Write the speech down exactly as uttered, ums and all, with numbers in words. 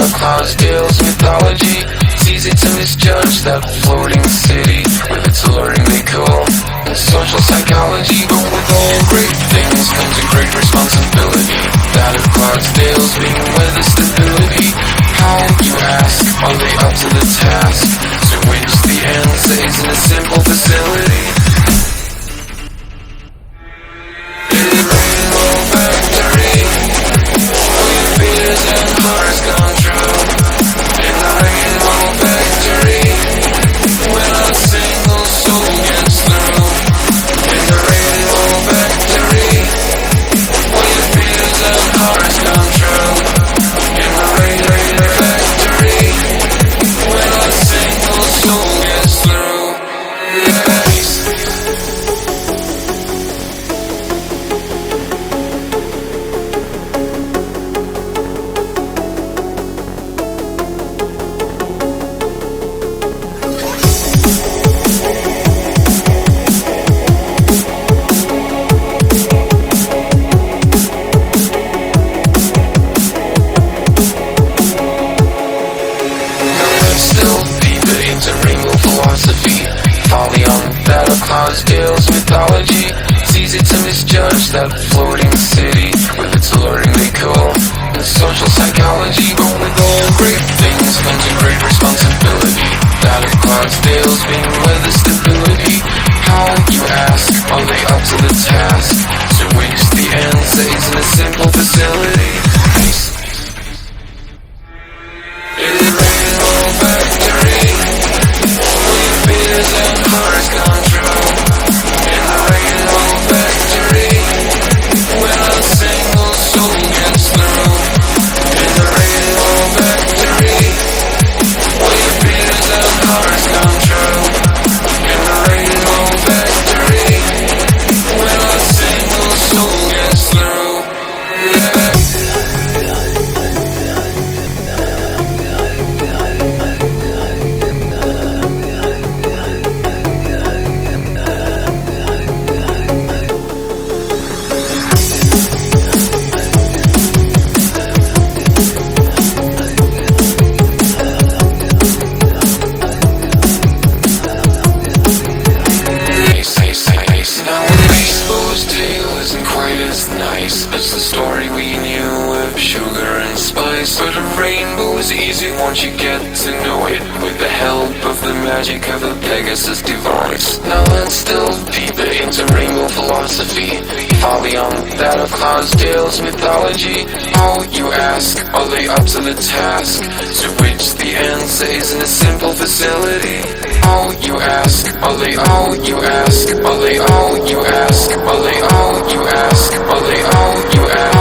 of Clydesdale's mythology. It's easy to misjudge that floating city with its alluringly cool social psychology. But with all great things comes a great responsibility, that of Clydesdale's being weather stability. How, you ask, are they up to the task to which the end says in a simple facility? In the Rainbow Factory, all your fears and hearts gone true. In the Rainbow Factory, when a single soul gets through. In the Rainbow Factory, all your fears and hearts gone true. In the Rainbow Factory, when a single soul gets through. Yes. Clydesdale's mythology. It's easy to misjudge that floating city with its alluringly cool social psychology. But with all great things comes a great responsibility, that of Clydesdale's being weather stability. How, you ask, are they up to the task to which the end says in a simple facility? In the Rainbow Factory, all your fears and hearts gone true. In the Rainbow Factory, when a single soul gets through. In the Rainbow Factory, all your fears and hearts gone true. In the Rainbow Factory, when a single soul gets through. Yeah. It's the story we knew of sugar and spice, but a rainbow is easy once you get to know it, with the help of the magic of a Pegasus device. Now let's delve deeper into rainbow philosophy, far beyond that of Clydesdale's mythology. How, you ask, are they up to the task to which the end says in a simple facility? How, you ask, are they all, you ask, are they all, you ask, are they all, you ask, are they all, you ask?